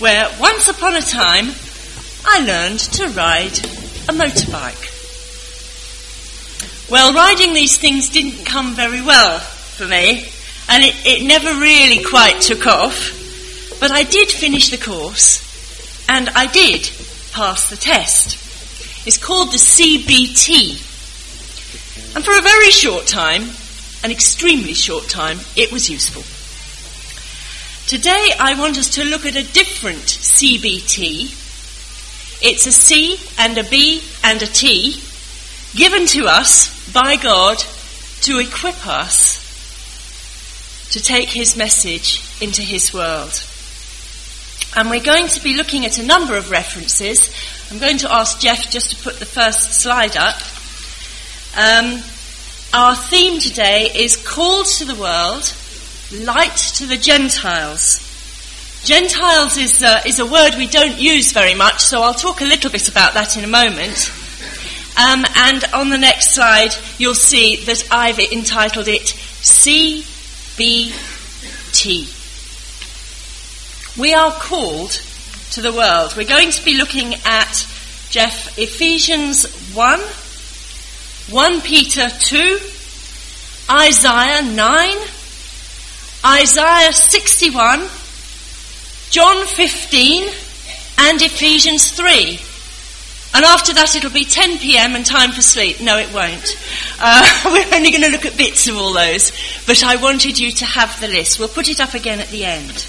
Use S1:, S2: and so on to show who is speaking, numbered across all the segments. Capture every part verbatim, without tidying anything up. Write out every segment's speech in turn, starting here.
S1: where once upon a time I learned to ride a motorbike. Well, riding these things didn't come very well for me, and it, it never really quite took off, but I did finish the course, and I did pass the test. It's called the C B T, and for a very short time, an extremely short time, it was useful. Today I want us to look at a different C B T. It's a C and a B and a T given to us by God to equip us to take his message into his world. And we're going to be looking at a number of references. I'm going to ask Jeff just to put the first slide up. Um, our theme today is Called to the World, Light to the Gentiles. Gentiles is, uh, is a word we don't use very much, so I'll talk a little bit about that in a moment. Um, and on the next slide, you'll see that I've entitled it C B T. We are called to the world. We're going to be looking at, Jeff, Ephesians one, First Peter two, Isaiah nine, Isaiah sixty-one, John fifteen, and Ephesians three. And after that it'll be ten p.m. and time for sleep. No, it won't. Uh, we're only going to look at bits of all those, but I wanted you to have the list. We'll put it up again at the end.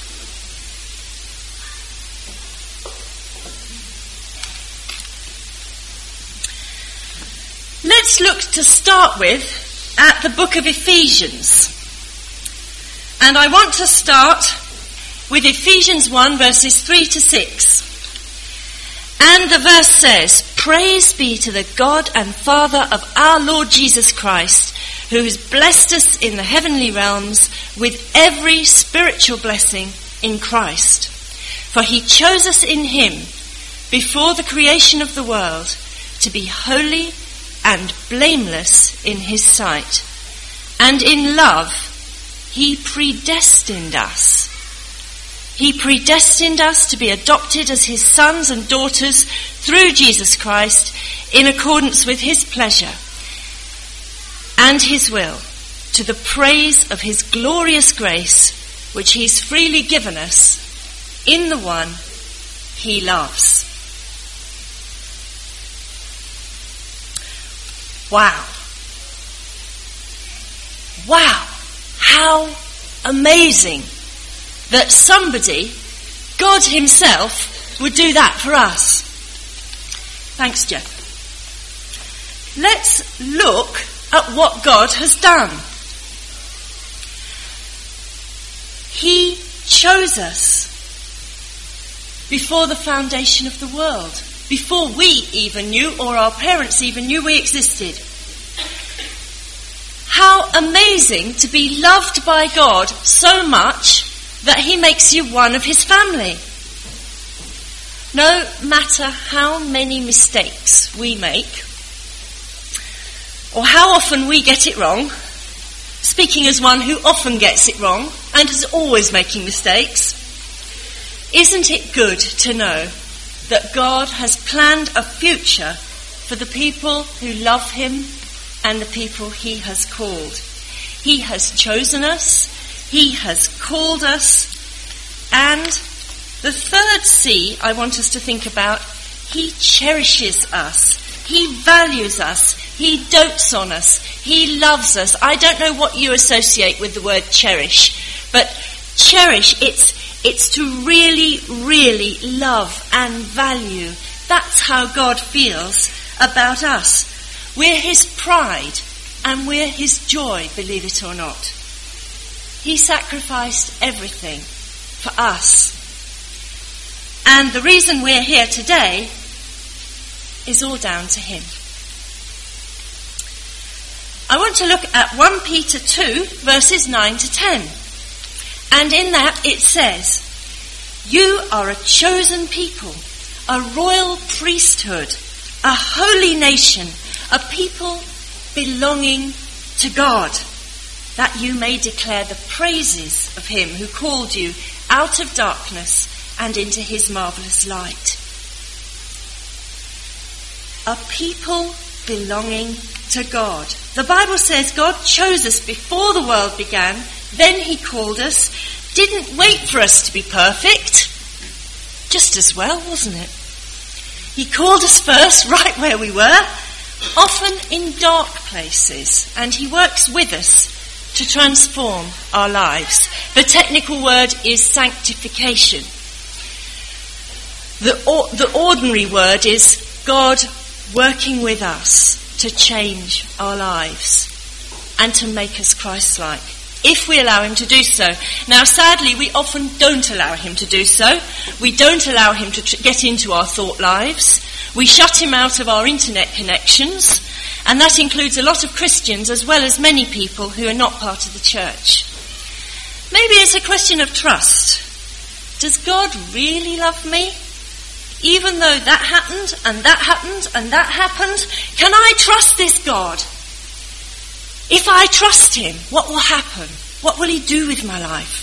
S1: Let's look to start with at the book of Ephesians. And I want to start with Ephesians one, verses three to six. And the verse says, "Praise be to the God and Father of our Lord Jesus Christ, who has blessed us in the heavenly realms with every spiritual blessing in Christ. For he chose us in him before the creation of the world to be holy and blameless in his sight. And in love he predestined us. He predestined us to be adopted as his sons and daughters through Jesus Christ in accordance with his pleasure and his will, to the praise of his glorious grace, which he's freely given us in the one he loves." Wow. Wow. How amazing that somebody, God himself, would do that for us. Thanks, Jeff. Let's look at what God has done. He chose us before the foundation of the world, before we even knew, or our parents even knew we existed. How amazing to be loved by God so much that he makes you one of his family. No matter how many mistakes we make, or how often we get it wrong, speaking as one who often gets it wrong and is always making mistakes, isn't it good to know that God has planned a future for the people who love him and the people he has called? He has chosen us, he has called us, and the third C I want us to think about, he cherishes us, he values us, he dotes on us, he loves us. I don't know what you associate with the word cherish, but cherish, it's it's to really, really love and value. That's how God feels about us. We're his pride and we're his joy, believe it or not. He sacrificed everything for us. And the reason we're here today is all down to him. I want to look at First Peter two, verses nine to ten. And in that it says, "You are a chosen people, a royal priesthood, a holy nation, a people belonging to God, that you may declare the praises of him who called you out of darkness and into his marvellous light. A people belonging to God. The Bible says God chose us before the world began, then he called us, didn't wait for us to be perfect. Just as well, wasn't it? He called us first right where we were, often in dark places, and he works with us to transform our lives. The technical word is sanctification. The, or, the ordinary word is God working with us to change our lives and to make us Christ-like, if we allow him to do so. Now, sadly, we often don't allow him to do so. We don't allow him to tr- get into our thought lives. We shut him out of our internet connections, and that includes a lot of Christians as well as many people who are not part of the church. Maybe it's a question of trust. Does God really love me? Even though that happened, and that happened, and that happened, can I trust this God? If I trust him, what will happen? What will he do with my life?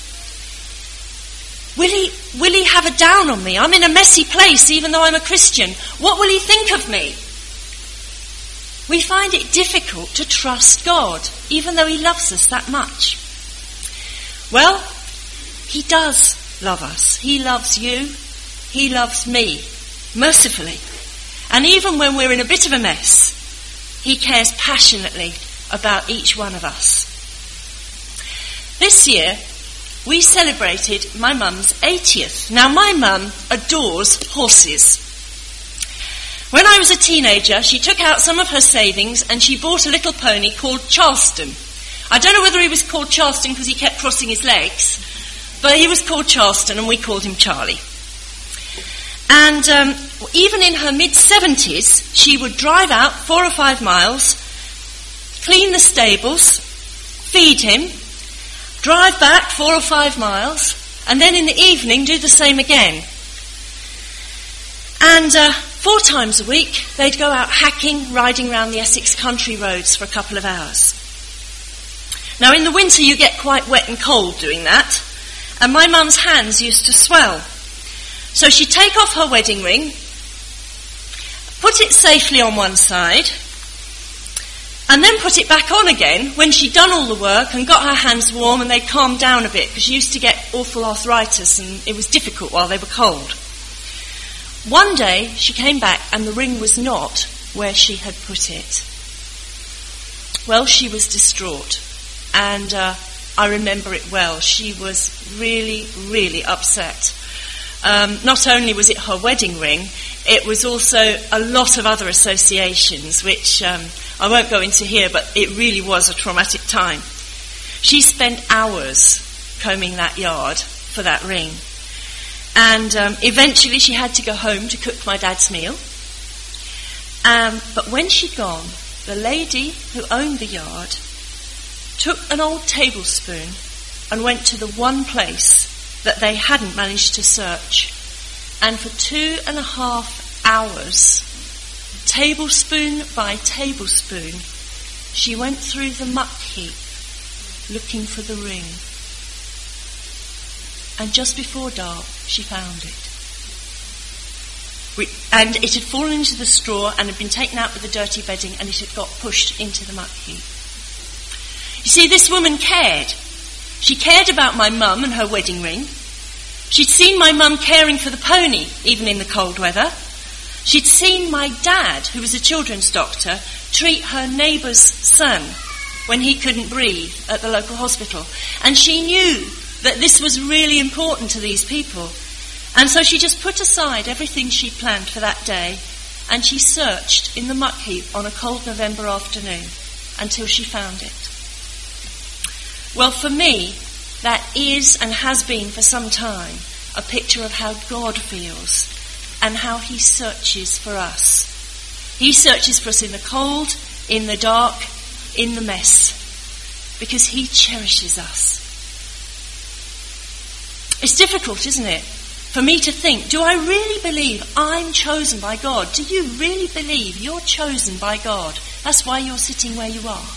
S1: Will he, will he have a down on me? I'm in a messy place even though I'm a Christian. What will he think of me? We find it difficult to trust God, even though he loves us that much. Well, he does love us. He loves you. He loves me, mercifully. And even when we're in a bit of a mess, he cares passionately about each one of us. This year, we celebrated my mum's eightieth. Now, my mum adores horses. When I was a teenager, she took out some of her savings and she bought a little pony called Charleston. I don't know whether he was called Charleston because he kept crossing his legs, but he was called Charleston and we called him Charlie. And um, even in her mid-seventies, she would drive out four or five miles, clean the stables, feed him, drive back four or five miles, and then in the evening do the same again. And uh, four times a week, they'd go out hacking, riding around the Essex country roads for a couple of hours. Now, in the winter, you get quite wet and cold doing that, and my mum's hands used to swell. So she'd take off her wedding ring, put it safely on one side, and then put it back on again when she'd done all the work and got her hands warm and they'd calmed down a bit, because she used to get awful arthritis and it was difficult while they were cold. One day she came back and the ring was not where she had put it. Well, she was distraught, and uh, I remember it well. She was really, really upset. Um, not only was it her wedding ring, it was also a lot of other associations, which um, I won't go into here, but it really was a traumatic time. She spent hours combing that yard for that ring. And um, eventually she had to go home to cook my dad's meal. Um, but when she'd gone, the lady who owned the yard took an old tablespoon and went to the one place that they hadn't managed to search. And for two and a half hours, tablespoon by tablespoon, she went through the muck heap looking for the ring. And just before dark, she found it. We, and it had fallen into the straw and had been taken out with the dirty bedding, and it had got pushed into the muck heap. You see, this woman cared. She cared about my mum and her wedding ring. She'd seen my mum caring for the pony, even in the cold weather. She'd seen my dad, who was a children's doctor, treat her neighbour's son when he couldn't breathe at the local hospital. And she knew that this was really important to these people. And so she just put aside everything she'd planned for that day, and she searched in the muck heap on a cold November afternoon until she found it. Well, for me, that is and has been for some time a picture of how God feels and how he searches for us. He searches for us in the cold, in the dark, in the mess, because he cherishes us. It's difficult, isn't it, for me to think, do I really believe I'm chosen by God? Do you really believe you're chosen by God? That's why you're sitting where you are.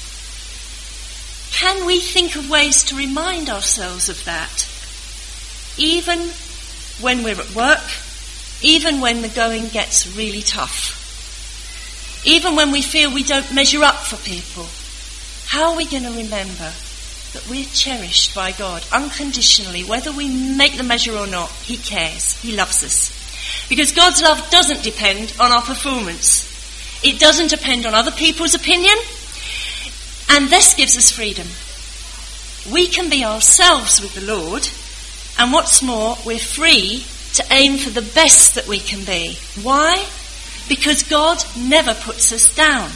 S1: Can we think of ways to remind ourselves of that? even when we're at work, even when the going gets really tough, even when we feel we don't measure up for people. How are we going to remember that we're cherished by God unconditionally, whether we make the measure or not? He cares. He loves us. Because God's love doesn't depend on our performance. It doesn't depend on other people's opinion. And this gives us freedom. We can be ourselves with the Lord. And what's more, we're free to aim for the best that we can be. Why? Because God never puts us down.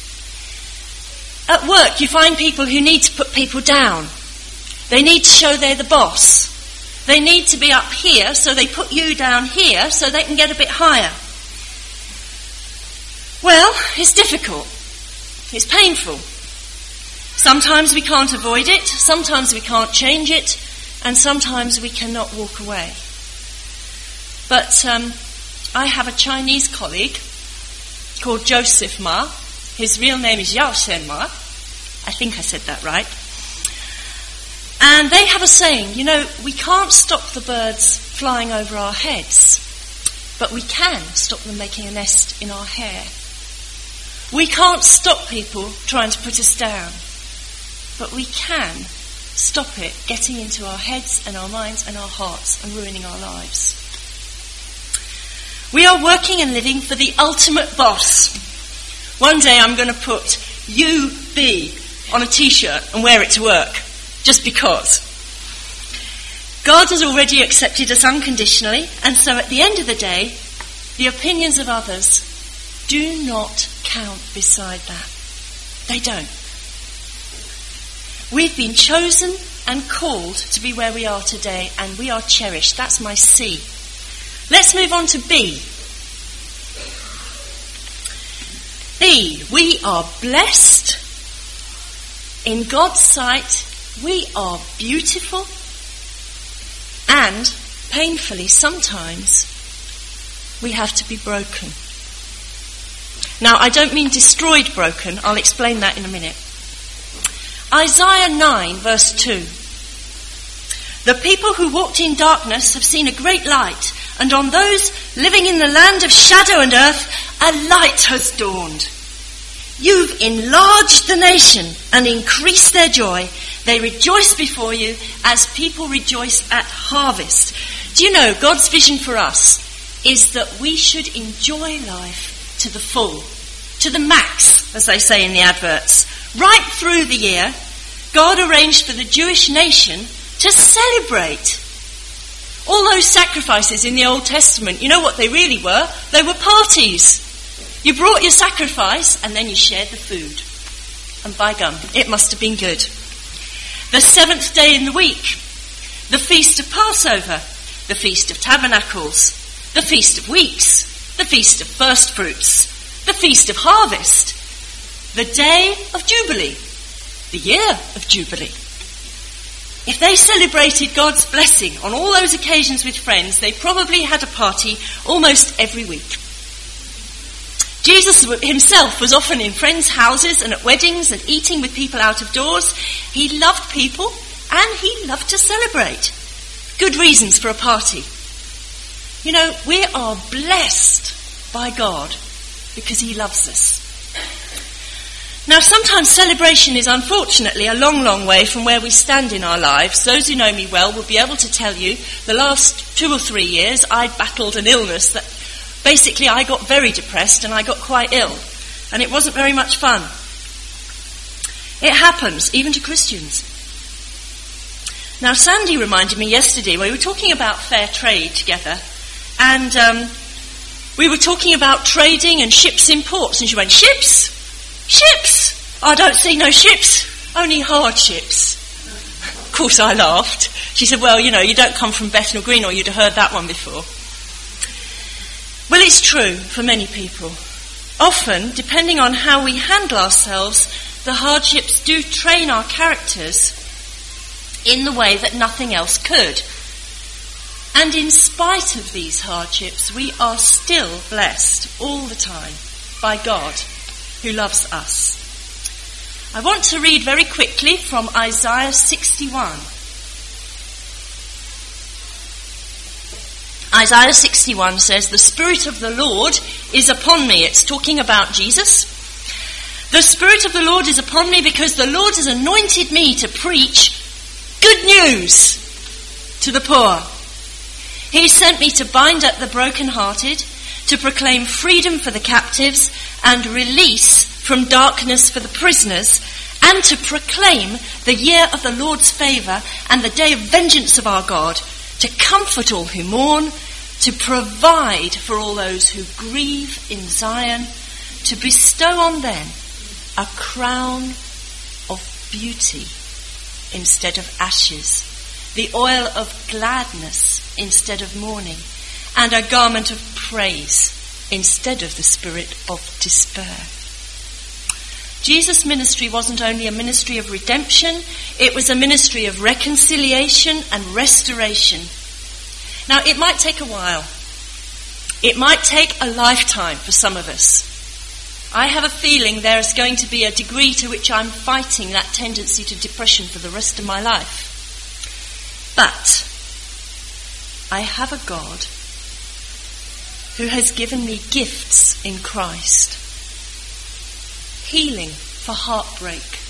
S1: At work, you find people who need to put people down. They need to show they're the boss. They need to be up here, so they put you down here so they can get a bit higher. Well, it's difficult. It's painful. Sometimes we can't avoid it, sometimes we can't change it, and sometimes we cannot walk away. But um, I have a Chinese colleague called Joseph Ma. His real name is Yao Shen Ma. I think I said that right. And they have a saying, you know, we can't stop the birds flying over our heads, but we can stop them making a nest in our hair. We can't stop people trying to put us down, but we can stop it getting into our heads and our minds and our hearts and ruining our lives. We are working and living for the ultimate boss. One day I'm going to put U B on a t-shirt and wear it to work, just because. God has already accepted us unconditionally, and so at the end of the day, the opinions of others do not count beside that. They don't. We've been chosen and called to be where we are today, and we are cherished. That's my C. Let's move on to B. B, we are blessed. In God's sight, we are beautiful. And, painfully, sometimes, we have to be broken. Now, I don't mean destroyed broken. I'll explain that in a minute. Isaiah nine, verse two. The people who walked in darkness have seen a great light, and on those living in the land of shadow and earth, a light has dawned. You've enlarged the nation and increased their joy. They rejoice before you as people rejoice at harvest. Do you know, God's vision for us is that we should enjoy life to the full, to the max, as they say in the adverts. Right through the year, God arranged for the Jewish nation to celebrate. All those sacrifices in the Old Testament, you know what they really were? They were parties. You brought your sacrifice and then you shared the food. And by gum, it must have been good. The seventh day in the week, the Feast of Passover, the Feast of Tabernacles, the Feast of Weeks, the Feast of First Fruits, the Feast of Harvest, the Day of Jubilee, the year of Jubilee. If they celebrated God's blessing on all those occasions with friends, they probably had a party almost every week. Jesus himself was often in friends' houses and at weddings and eating with people out of doors. He loved people and he loved to celebrate. Good reasons for a party. You know, we are blessed by God because he loves us. Now, sometimes celebration is unfortunately a long, long way from where we stand in our lives. Those who know me well will be able to tell you the last two or three years I battled an illness that basically I got very depressed and I got quite ill. And it wasn't very much fun. It happens, even to Christians. Now, Sandy reminded me yesterday, we were talking about fair trade together, and um, we were talking about trading and ships in ports, and she went, ships? Ships? I don't see no ships, only hardships. Of course I laughed. She said, well, you know, you don't come from Bethnal Green or you'd have heard that one before. Well, it's true for many people. Often, depending on how we handle ourselves, the hardships do train our characters in the way that nothing else could. And in spite of these hardships, we are still blessed all the time by God, who loves us. I want to read very quickly from Isaiah sixty-one. Isaiah sixty-one says, "The Spirit of the Lord is upon me." It's talking about Jesus. "The Spirit of the Lord is upon me because the Lord has anointed me to preach good news to the poor. He sent me to bind up the brokenhearted, to proclaim freedom for the captives and release from darkness for the prisoners, and to proclaim the year of the Lord's favour and the day of vengeance of our God, to comfort all who mourn, to provide for all those who grieve in Zion, to bestow on them a crown of beauty instead of ashes, the oil of gladness instead of mourning, and a garment of praise instead of the spirit of despair." Jesus' ministry wasn't only a ministry of redemption, it was a ministry of reconciliation and restoration. Now, it might take a while. It might take a lifetime for some of us. I have a feeling there is going to be a degree to which I'm fighting that tendency to depression for the rest of my life. But I have a God who has given me gifts in Christ. Healing for heartbreak.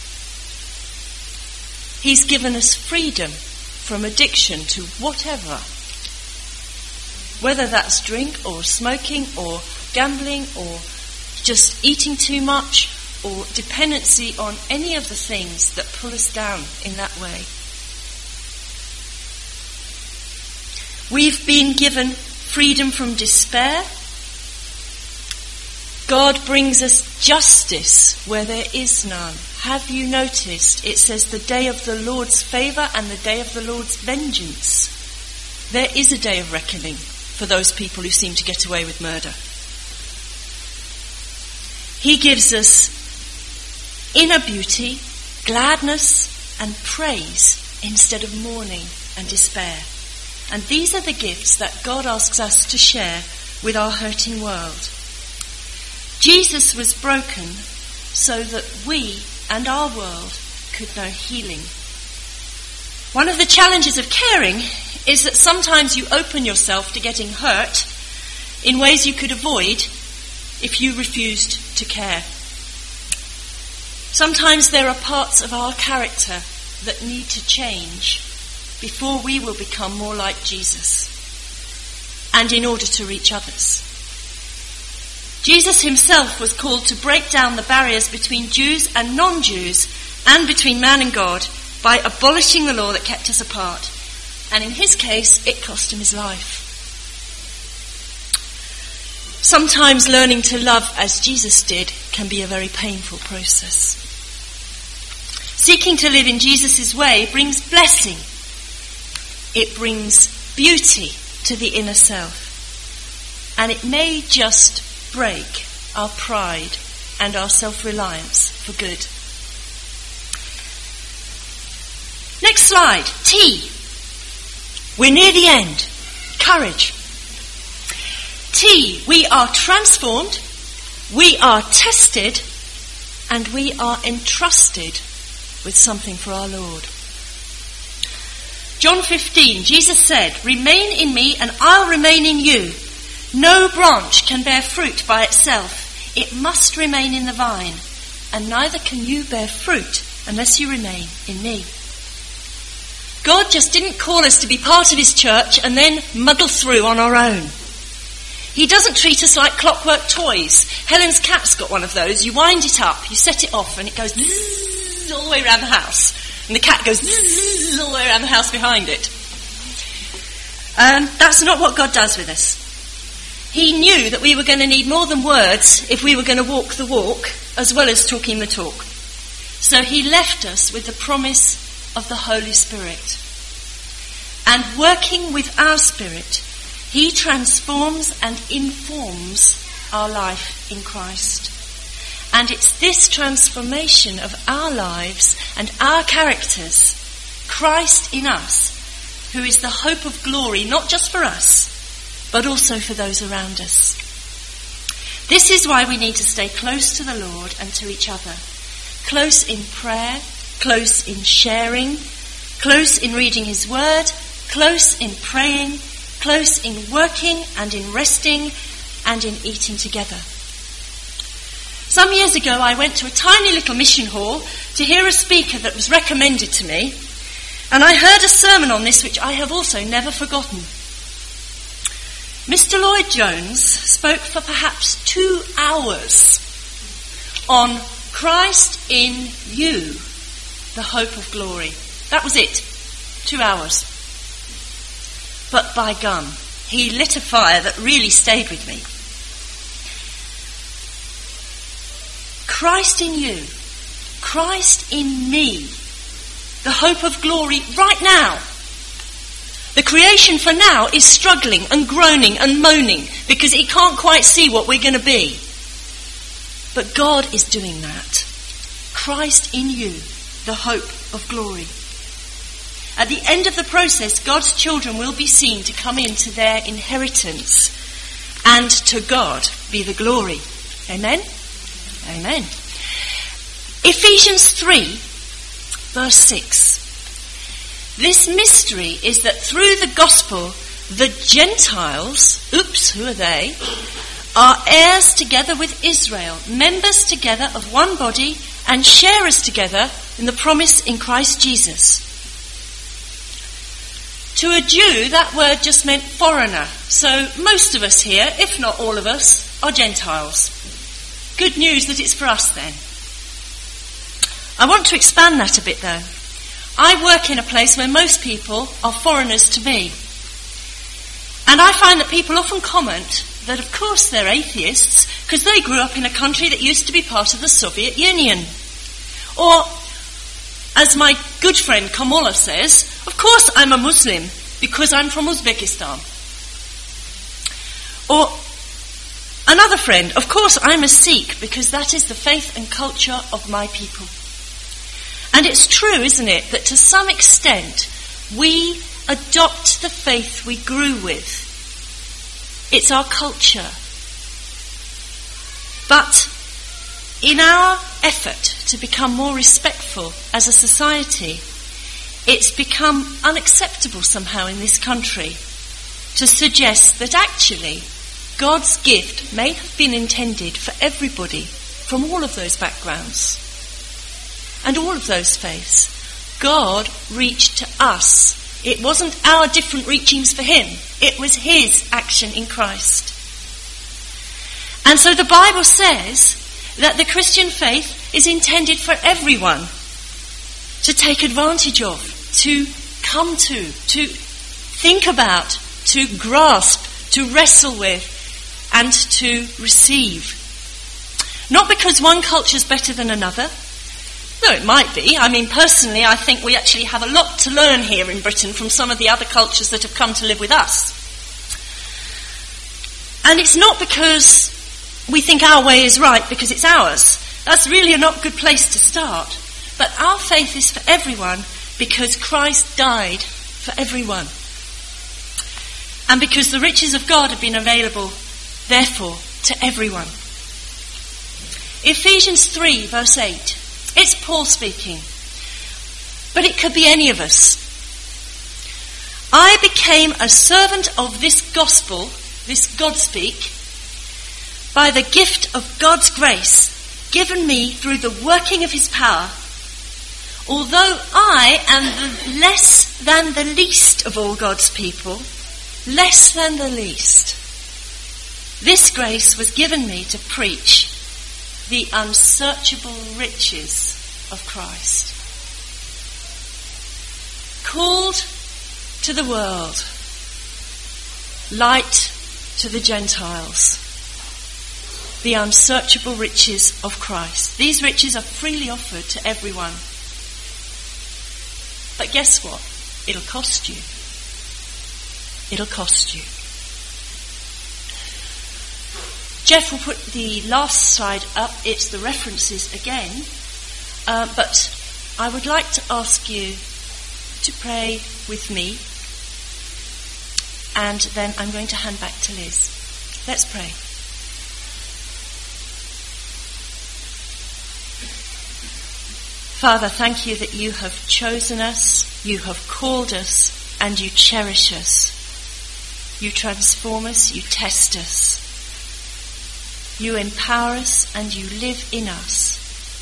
S1: He's given us freedom from addiction to whatever. Whether that's drink or smoking or gambling or just eating too much or dependency on any of the things that pull us down in that way. We've been given freedom from despair. God brings us justice where there is none. Have you noticed? It says the day of the Lord's favour and the day of the Lord's vengeance. There is a day of reckoning for those people who seem to get away with murder. He gives us inner beauty, gladness and praise instead of mourning and despair. And these are the gifts that God asks us to share with our hurting world. Jesus was broken so that we and our world could know healing. One of the challenges of caring is that sometimes you open yourself to getting hurt in ways you could avoid if you refused to care. Sometimes there are parts of our character that need to change before we will become more like Jesus, and in order to reach others. Jesus himself was called to break down the barriers between Jews and non-Jews and between man and God by abolishing the law that kept us apart. And in his case, it cost him his life. Sometimes learning to love as Jesus did can be a very painful process. Seeking to live in Jesus' way brings blessing. It brings beauty to the inner self. And it may just break our pride and our self-reliance for good. Next slide. T. We're near the end. Courage. T. We are transformed, we are tested, and we are entrusted with something for our Lord. John fifteen, Jesus said, "Remain in me and I'll remain in you. No branch can bear fruit by itself. It must remain in the vine. And neither can you bear fruit unless you remain in me." God just didn't call us to be part of his church and then muddle through on our own. He doesn't treat us like clockwork toys. Helen's cat's got one of those. You wind it up, you set it off, and it goes zzz all the way around the house. And the cat goes zzz all the way around the house behind it. Um, that's not what God does with us. He knew that we were going to need more than words if we were going to walk the walk, as well as talking the talk. So he left us with the promise of the Holy Spirit. And working with our spirit, he transforms and informs our life in Christ. And it's this transformation of our lives and our characters, Christ in us, who is the hope of glory, not just for us, but also for those around us. This is why we need to stay close to the Lord and to each other. Close in prayer, close in sharing, close in reading his word, close in praying, close in working and in resting and in eating together. Some years ago, I went to a tiny little mission hall to hear a speaker that was recommended to me, and I heard a sermon on this which I have also never forgotten. Mister Lloyd Jones spoke for perhaps two hours on Christ in you, the hope of glory. That was it. Two hours. But by gum, he lit a fire that really stayed with me. Christ in you, Christ in me, the hope of glory right now. The creation for now is struggling and groaning and moaning because it can't quite see what we're going to be. But God is doing that. Christ in you, the hope of glory. At the end of the process, God's children will be seen to come into their inheritance, and to God be the glory. Amen? Amen. Ephesians three, verse six. This mystery is that through the gospel, the Gentiles, oops, who are they, are heirs together with Israel, members together of one body, and sharers together in the promise in Christ Jesus. To a Jew, that word just meant foreigner. So most of us here, if not all of us, are Gentiles. Good news that it's for us then. I want to expand that a bit though. I work in a place where most people are foreigners to me. And I find that people often comment that of course they're atheists because they grew up in a country that used to be part of the Soviet Union. Or, as my good friend Kamala says, of course I'm a Muslim because I'm from Uzbekistan. Or another friend, of course I'm a Sikh because that is the faith and culture of my people. And it's true, isn't it, that to some extent we adopt the faith we grew with. It's our culture. But in our effort to become more respectful as a society, it's become unacceptable somehow in this country to suggest that actually God's gift may have been intended for everybody from all of those backgrounds and all of those faiths. God reached to us. It wasn't our different reachings for him. It was his action in Christ. And so the Bible says that the Christian faith is intended for everyone to take advantage of, to come to, to think about, to grasp, to wrestle with, and to receive. Not because one culture is better than another, though it might be. I mean, personally, I think we actually have a lot to learn here in Britain from some of the other cultures that have come to live with us. And it's not because we think our way is right because it's ours. That's really a not good place to start. But our faith is for everyone because Christ died for everyone. And because the riches of God have been available, therefore, to everyone. Ephesians three, verse eight. It's Paul speaking. But it could be any of us. I became a servant of this gospel, this God speak, by the gift of God's grace given me through the working of his power. Although I am the less than the least of all God's people, less than the least, this grace was given me to preach the unsearchable riches of Christ. Called to the world, light to the Gentiles, the unsearchable riches of Christ. These riches are freely offered to everyone. But guess what? It'll cost you. It'll cost you. Jeff will put the last slide up. It's the references again. Uh, but I would like to ask you to pray with me. And then I'm going to hand back to Liz. Let's pray. Father, thank you that you have chosen us, you have called us, and you cherish us. You transform us, you test us. You empower us and you live in us.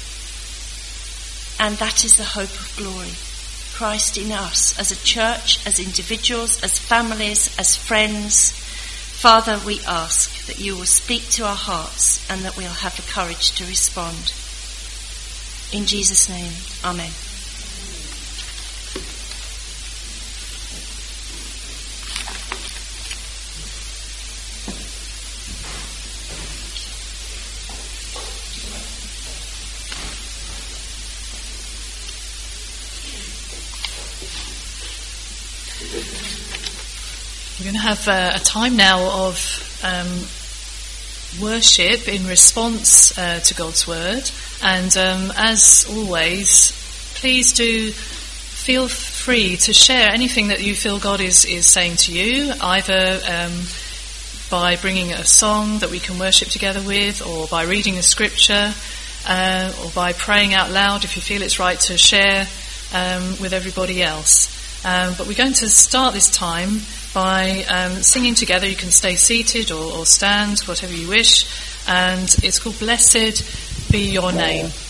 S1: And that is the hope of glory. Christ in us, as a church, as individuals, as families, as friends. Father, we ask that you will speak to our hearts and that we'll have the courage to respond. In Jesus' name, amen.
S2: We're going to have uh, a time now of um, worship in response uh, to God's word. And um, as always, please do feel free to share anything that you feel God is, is saying to you, either um, by bringing a song that we can worship together with, or by reading a scripture, uh, or by praying out loud if you feel it's right to share um, with everybody else. Um, but we're going to start this time by um, singing together. You can stay seated or, or stand, whatever you wish. And it's called Blessed Be Your Name.